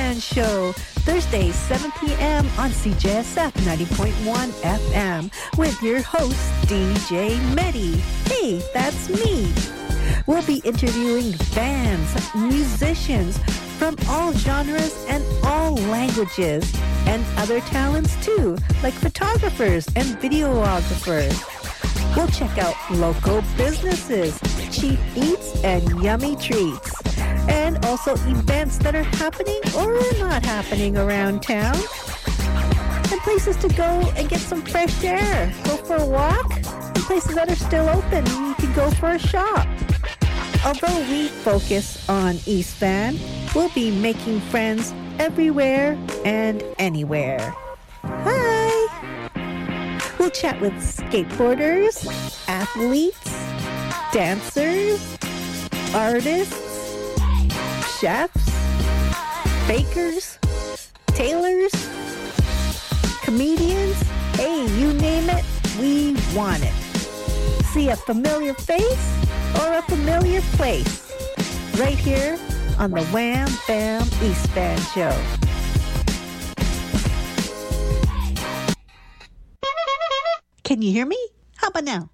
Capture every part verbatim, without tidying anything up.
Band Show, Thursdays, seven p.m. on C J S F ninety point one F M with your host, D J Medi. Hey, that's me. We'll be interviewing bands, musicians from all genres and all languages, and other talents too, like photographers and videographers. We'll check out local businesses, cheap eats, and yummy treats. And also events that are happening or not happening around town. And places to go and get some fresh air. Go for a walk. And places that are still open. You can go for a shop. Although we focus on East Van, we'll be making friends everywhere and anywhere. Hi! We'll chat with skateboarders, athletes, dancers, artists, chefs, bakers, tailors, comedians. Hey, you name it, we want it. See a familiar face or a familiar place right here on the Wham Bam East Van Show. Can you hear me? How about now?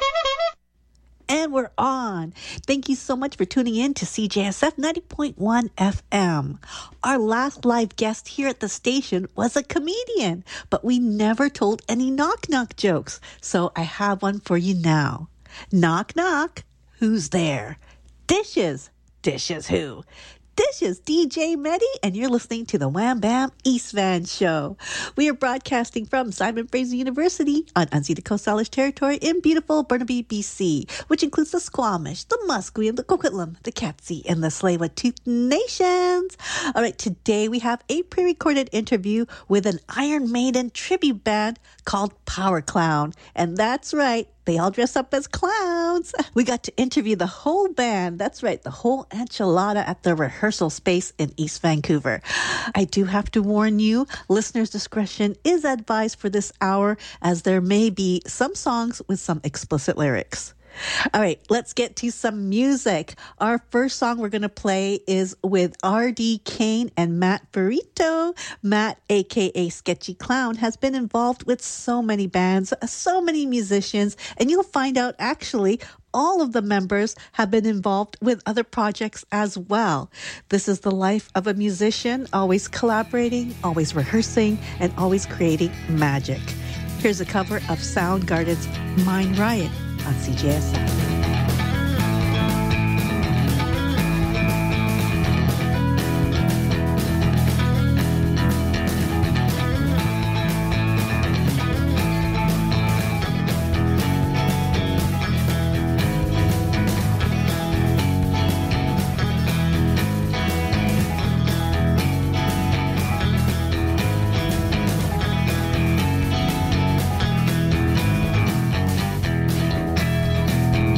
And we're on. Thank you so much for tuning in to C J S F ninety point one F M. Our last live guest here at the station was a comedian, but we never told any knock-knock jokes, so I have one for you now. Knock, knock. Who's there? Dishes. Dishes who? Dishes D J Medi, and you're listening to the Wham Bam East Van Show. We are broadcasting from Simon Fraser University on unceded Coast Salish territory in beautiful Burnaby, B C, which includes the Squamish, the Musqueam, the Coquitlam, the Katzie, and the Tsleil-Waututh Nations. All right, today we have a pre-recorded interview with an Iron Maiden tribute band called Power Clown, and that's right, they all dress up as clowns. We got to interview the whole band. That's right, the whole enchilada at the rehearsal space in East Vancouver. I do have to warn you, listeners' discretion is advised for this hour, as there may be some songs with some explicit lyrics. All right, let's get to some music. Our first song we're going to play is with R D Kane and Matt Ferrito. Matt, a k a. Sketchy Clown, has been involved with so many bands, so many musicians, and you'll find out actually all of the members have been involved with other projects as well. This is the life of a musician, always collaborating, always rehearsing, and always creating magic. Here's a cover of Soundgarden's Mind Riot on C J S F. Thank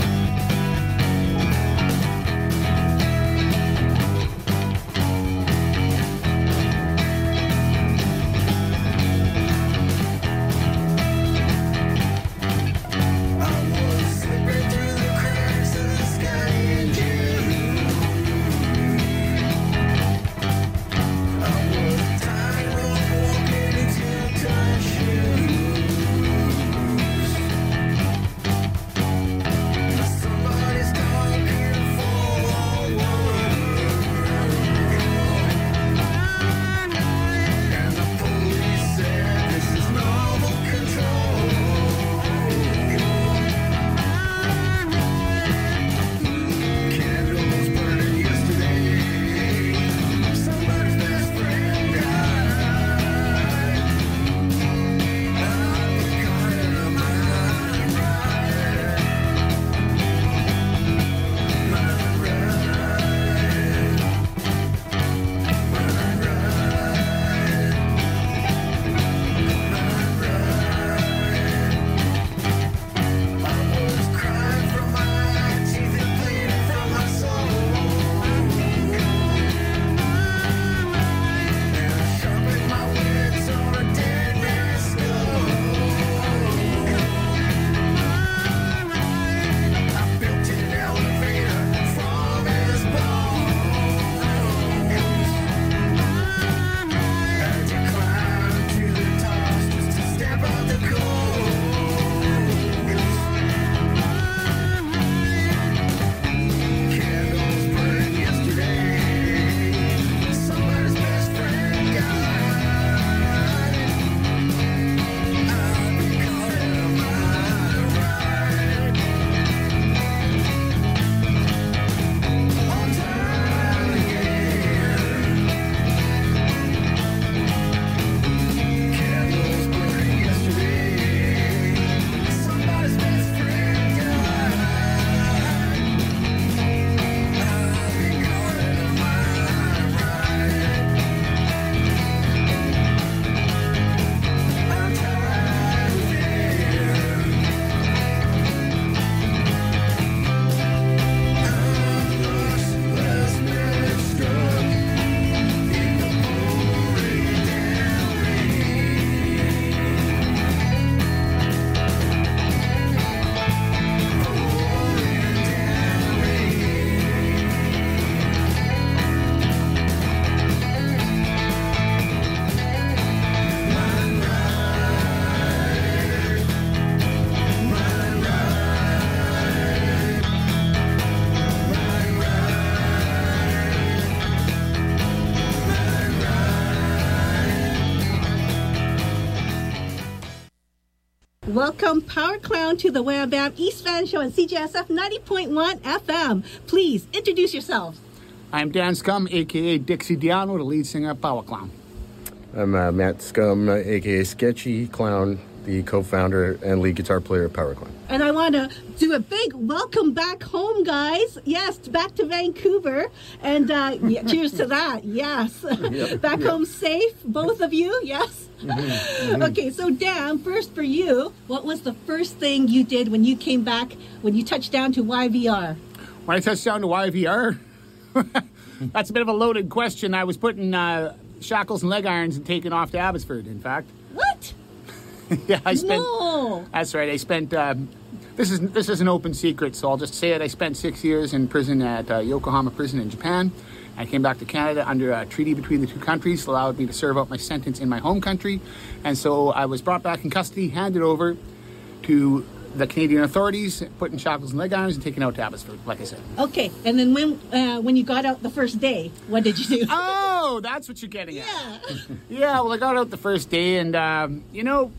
welcome Power Clown to the Wham Bam East Van Show on C J S F ninety point one F M. Please introduce yourselves. I'm Dan Scum, a k a. Dixie Diano, the lead singer of Power Clown. I'm uh, Matt Scum, uh, a k a. Sketchy Clown, the co-founder and lead guitar player of Power Clown. And I want to do a big welcome back home, guys. Yes, back to Vancouver. And uh, yeah, cheers to that. Yes. Yep, back yep. home safe, both of you. Yes. Mm-hmm, mm-hmm. Okay, so Dan, first for you, what was the first thing you did when you came back, when you touched down to Y V R? When I touched down to Y V R? That's a bit of a loaded question. I was putting uh, shackles and leg irons and taking off to Abbotsford, in fact. What? Yeah, I spent. No. That's right. I spent. Um, this is this is an open secret, so I'll just say it. I spent six years in prison at uh, Yokohama Prison in Japan. I came back to Canada under a treaty between the two countries, allowed me to serve out my sentence in my home country, and so I was brought back in custody, handed over to the Canadian authorities, put in shackles and leg irons, and taken out to Abbotsford, like I said. Okay, and then when uh, when you got out the first day, what did you do? Oh, that's what you're getting yeah. at. Yeah, well, I got out the first day, and, um, you know,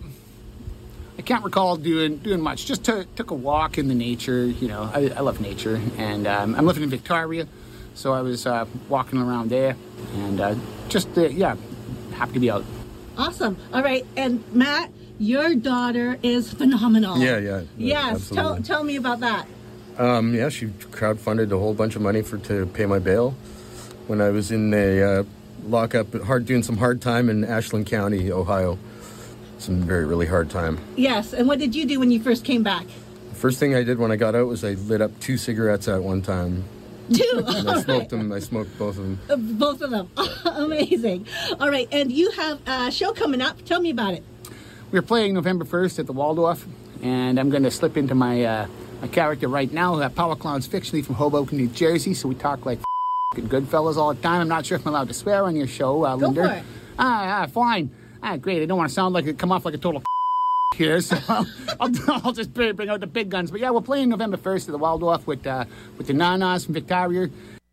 I can't recall doing doing much. Just to, took a walk in the nature. You know, I, I love nature, and um, I'm living in Victoria, so I was uh, walking around there, and uh, just, uh, yeah, happy to be out. Awesome. All right, and Matt, your daughter is phenomenal. Yeah, yeah. Yes, tell, tell me about that. Um, yeah, she crowdfunded a whole bunch of money for to pay my bail when I was in a uh, lockup, hard doing some hard time in Ashland County, Ohio. Some very, really hard time. Yes, and what did you do when you first came back? First thing I did when I got out was I lit up two cigarettes at one time. Two? And I smoked right. them. I smoked both of them. Uh, both of them. Amazing. All right, and you have a show coming up. Tell me about it. We're playing November first at the Waldorf, and I'm going to slip into my uh, my character right now. Uh, Power Clown's fictionally from Hoboken, New Jersey, so we talk like f***ing Goodfellas all the time. I'm not sure if I'm allowed to swear on your show, uh, Go Linda. for it. Ah, ah, fine. Ah, great. I don't want to sound like it, come off like a total here, so I'll, I'll, I'll just bring out the big guns. But yeah, we're playing November first at the Waldorf with uh, with the Nanas from Victoria.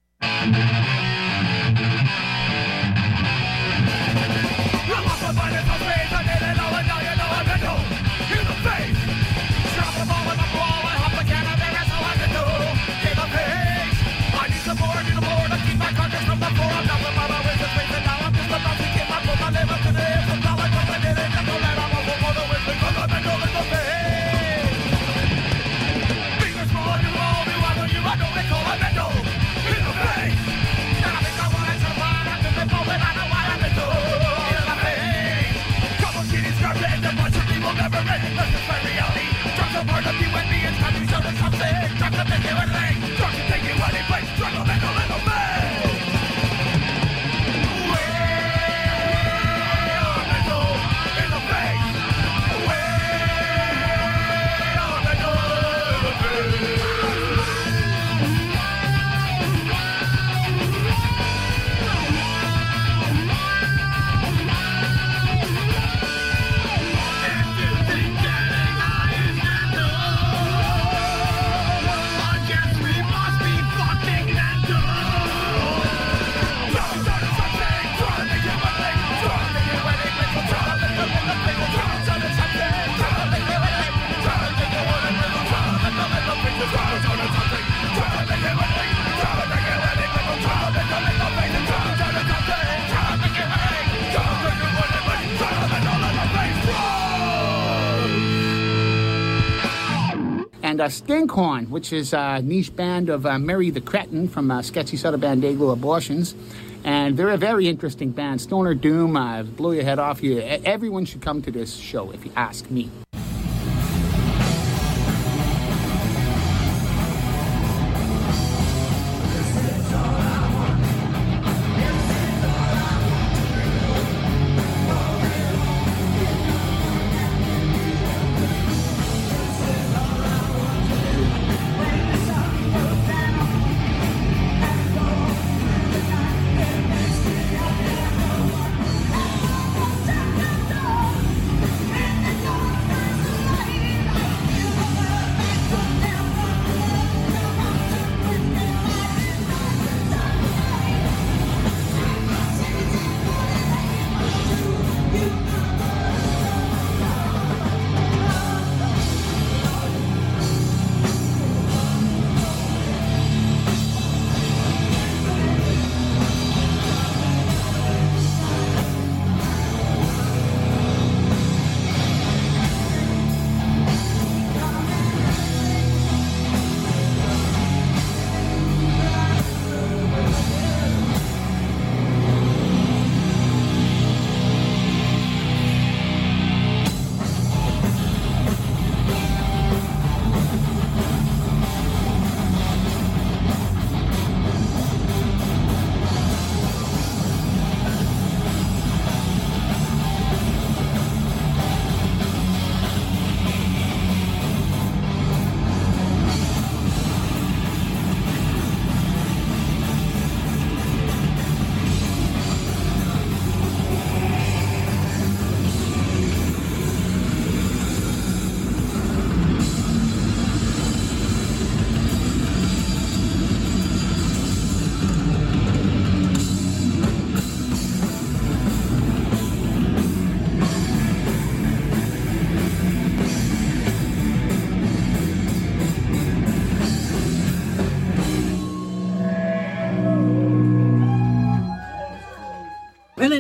And uh, Stinkhorn, which is a niche band of uh, Mary the Cretin from uh, Sketchy Sutter Band Dayglow Abortions. And they're a very interesting band. Stoner Doom, uh, blow your head off. You. Everyone should come to this show, if you ask me.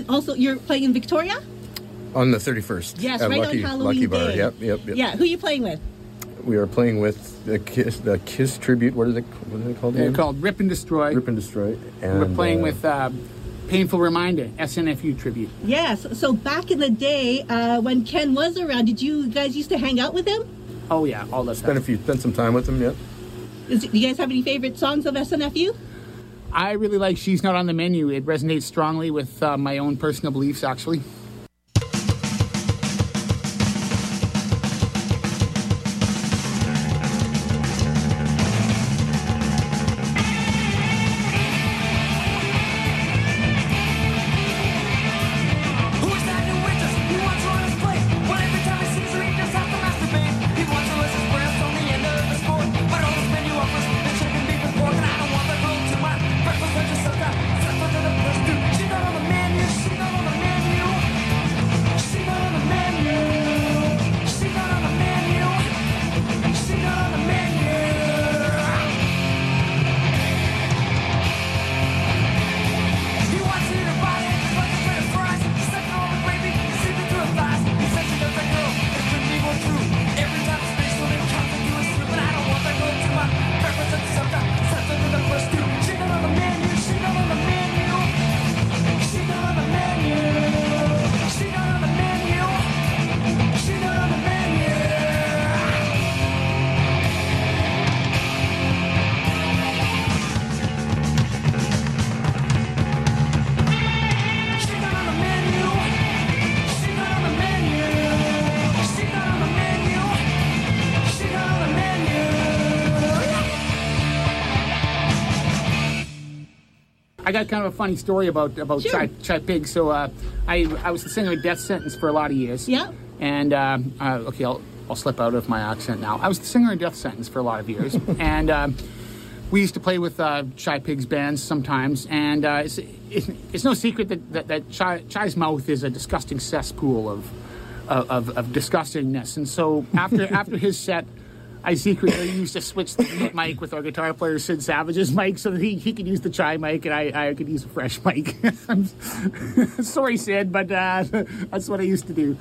also you're playing in Victoria? On the thirty-first. Yes, at right Lucky, on Halloween Lucky Bar. Day. Yep, yep, yep. Yeah, who are you playing with? We are playing with the Kiss, the Kiss tribute. What are they? What are they called? They're again? called Rip and Destroy. Rip and Destroy. And We're playing uh, with uh, Painful Reminder, S N F U tribute. Yes. So back in the day, uh, when Ken was around, did you guys used to hang out with him? Oh yeah, all that spent stuff. a few, spent some time with them. Yep. Is, do you guys have any favorite songs of S N F U? I really like She's Not on the Menu. It resonates strongly with uh, my own personal beliefs, actually. I got kind of a funny story about about Sure. Chai, Chai Pig. So uh, I I was the singer of Death Sentence for a lot of years. Yeah. And um, uh, okay, I'll I'll slip out of my accent now. I was the singer of Death Sentence for a lot of years, and um, we used to play with uh, Chai Pig's bands sometimes. And uh, it's, it's it's no secret that that, that Chai, Chai's mouth is a disgusting cesspool of of, of disgustingness. And so after after his set, I secretly used to switch the mute mic with our guitar player Sid Savage's mic so that he, he could use the Chai mic and I, I could use a fresh mic. Sorry, Sid, but uh, that's what I used to do.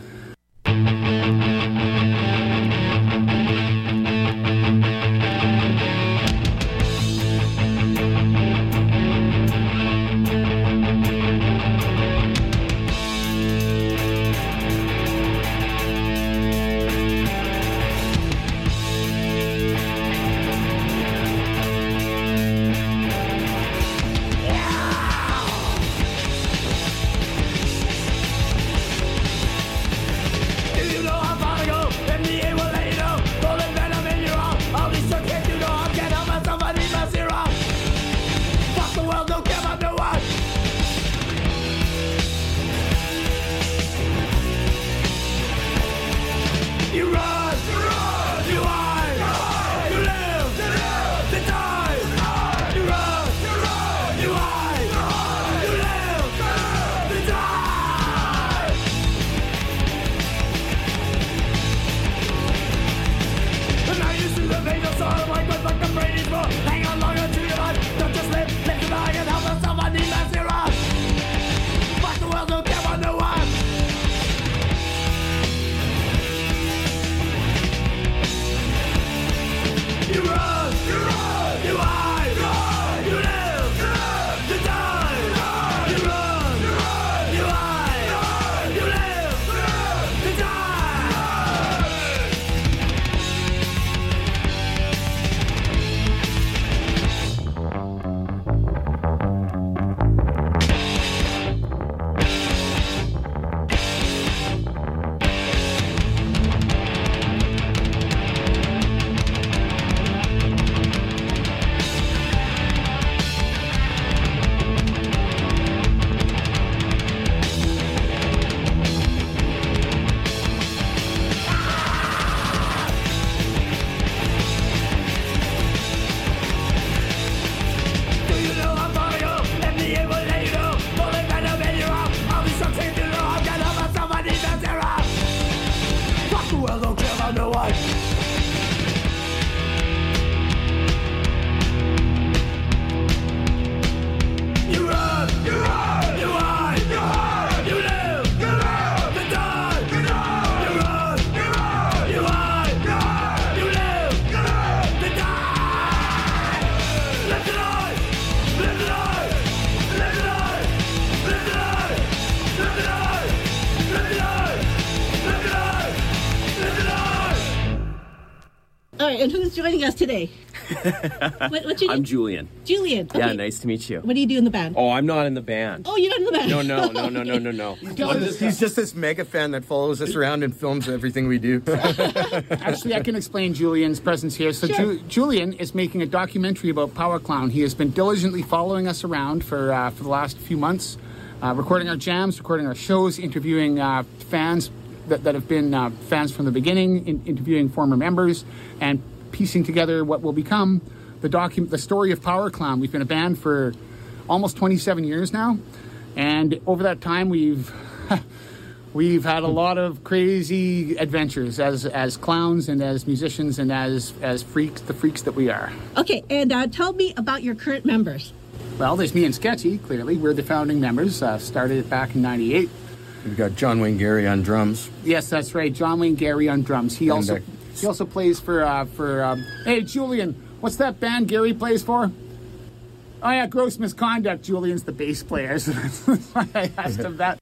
joining us today? what, what's your I'm name? Julian. Julian. Okay. Yeah, nice to meet you. What do you do in the band? Oh, I'm not in the band. Oh, you're not in the band? No, no, no, no, no, no, no. He's, he's just this mega fan that follows us around and films everything we do. Actually, I can explain Julian's presence here. So, Sure. Ju- Julian is making a documentary about Power Clown. He has been diligently following us around for uh, for the last few months, uh, recording our jams, recording our shows, interviewing uh, fans that, that have been uh, fans from the beginning, in, interviewing former members, and piecing together what will become the docu- the story of Power Clown. We've been a band for almost twenty-seven years now, and over that time, we've we've had a lot of crazy adventures as as clowns and as musicians and as as freaks, the freaks that we are. Okay, and uh, tell me about your current members. Well, there's me and Sketchy. Clearly, we're the founding members. Uh, started it back in ninety-eight. We've got John Wayne Gary on drums. Yes, that's right. John Wayne Gary on drums. He And, also uh, he also plays for uh, for. Um, hey, Julian, what's that band Gary plays for? Oh yeah, Gross Misconduct. Julian's the bass player, so that's why I asked him that.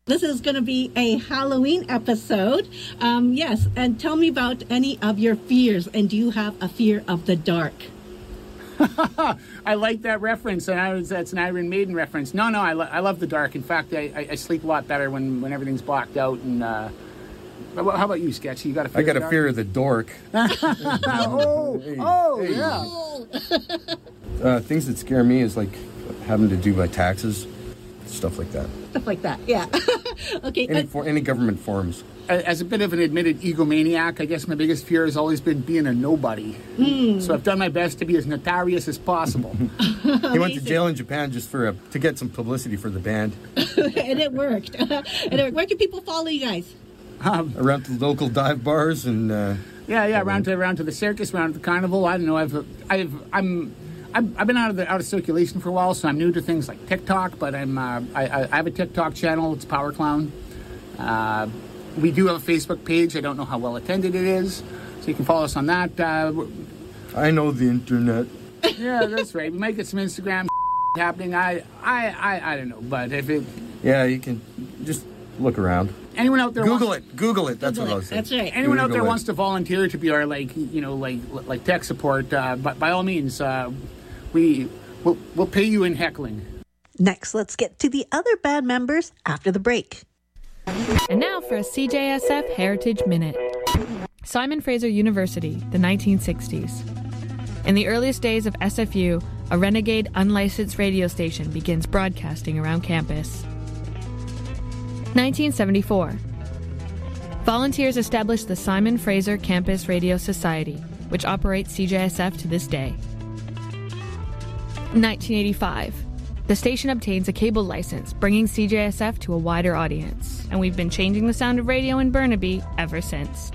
This is going to be a Halloween episode. Um, yes, and tell me about any of your fears. And do you have a fear of the dark? I like that reference, and I was, that's an Iron Maiden reference. No, no, I, lo- I love the dark. In fact, I, I, I sleep a lot better when, when everything's blacked out. And uh, how about you, Sketchy? You got a fear I got of the a fear of the dork. oh, Hey, oh, hey. yeah. Uh, things that scare me is like having to do my taxes, stuff like that. Stuff like that, yeah. Okay. Any, uh, for, any government forms. As a bit of an admitted egomaniac, I guess my biggest fear has always been being a nobody. Mm. So I've done my best to be as notarious as possible. He went to jail in Japan just for a, to get some publicity for the band. and it worked. and it worked. Where can people follow you guys? Um, Around the local dive bars and... Uh, yeah, yeah, around to around to the circus, around to the carnival. I don't know. I've, I've, I'm, I've, I've been out of the out of circulation for a while, so I'm new to things like TikTok. But I'm, uh, I, I have a TikTok channel. It's Power Clown. Uh, we do have a Facebook page. I don't know how well attended it is, so you can follow us on that. Uh, I know the internet. yeah, that's right. We might get some Instagram happening. I, I, I, I don't know. But if it, Yeah, you can just look around. anyone out there, Google wants, it. Google it. That's Google what I it. was saying. That's right. anyone out there Google it. wants to volunteer to be our like, you know, like like tech support, uh, but by all means, uh, we we'll, we'll pay you in heckling. Next, let's get to the other band members after the break. And now for a C J S F Heritage Minute. Simon Fraser University, the nineteen sixties. In the earliest days of S F U, a renegade unlicensed radio station begins broadcasting around campus. nineteen seventy-four. Volunteers established the Simon Fraser Campus Radio Society, which operates C J S F to this day. nineteen eighty-five. The station obtains a cable license, bringing C J S F to a wider audience, and we've been changing the sound of radio in Burnaby ever since.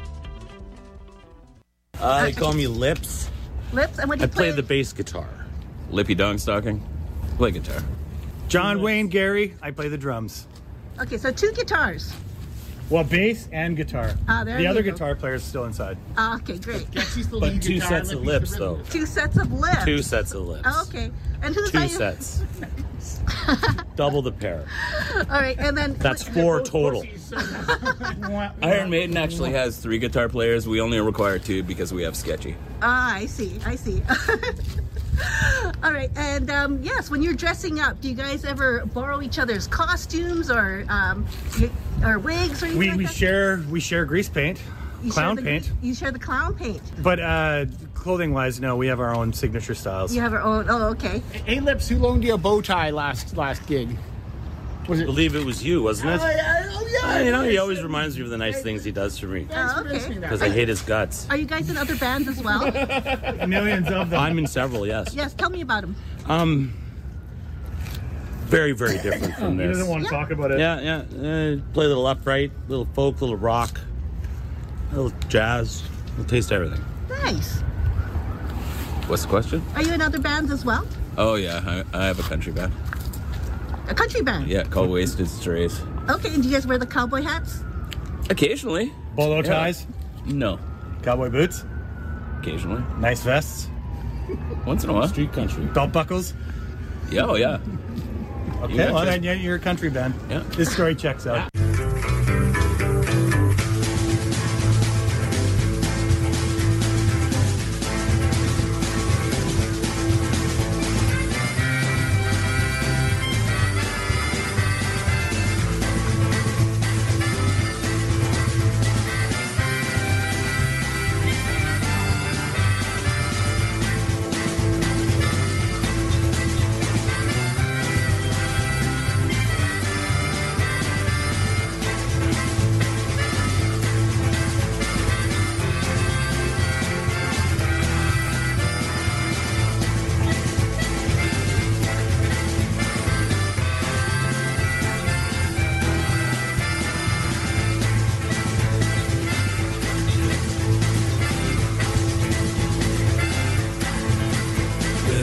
Uh, they call me Lips. Lips, and what do I you play the bass guitar. Lippy Dongstocking, play guitar. John Wayne Gary, I play the drums. Okay, so two guitars. Well, bass and guitar. Ah, there the you other go. guitar player is still inside. Ah, okay, great. But two sets of lips, though. Two sets of lips. Two sets of lips. Oh, okay. And who's Two are you? sets. Double the pair. All right, and then That's four total. Iron Maiden actually has three guitar players. We only require two because we have Sketchy. Ah, I see. I see. All right, and um, yes, when you're dressing up, do you guys ever borrow each other's costumes or um, you, or wigs or anything We like we that? share we share grease paint, You clown share the, paint, You share the clown paint. but uh, clothing wise, no, we have our own signature styles. You have your own. Oh, okay. Hey, Lips, who loaned you a bow tie last last gig? Was I it? believe it was you, wasn't it? Oh, yeah, oh, yeah, Uh, you know, he it always was. reminds me of the nice things he does for me. Oh, okay. Because I hate his guts. Are you guys in other bands as well? Millions of them. I'm in several, yes. Yes. Tell me about them. Um, very, very different from He this. doesn't want to talk about it. Yeah, yeah. Uh, play a little upright, little folk, little rock, a little jazz. We'll taste everything. Nice. What's the question? Are you in other bands as well? Oh yeah, I, I have a country band. A country band. Yeah, called Wasted Strays. Okay. And do you guys wear the cowboy hats? Occasionally. Bolo Yeah. ties, No. cowboy boots, Occasionally. nice vests, Once in a while. Street country. belt buckles. Yeah, oh yeah. Okay, Yeah, well just- then yeah, you're a country band. Yeah. This story checks out.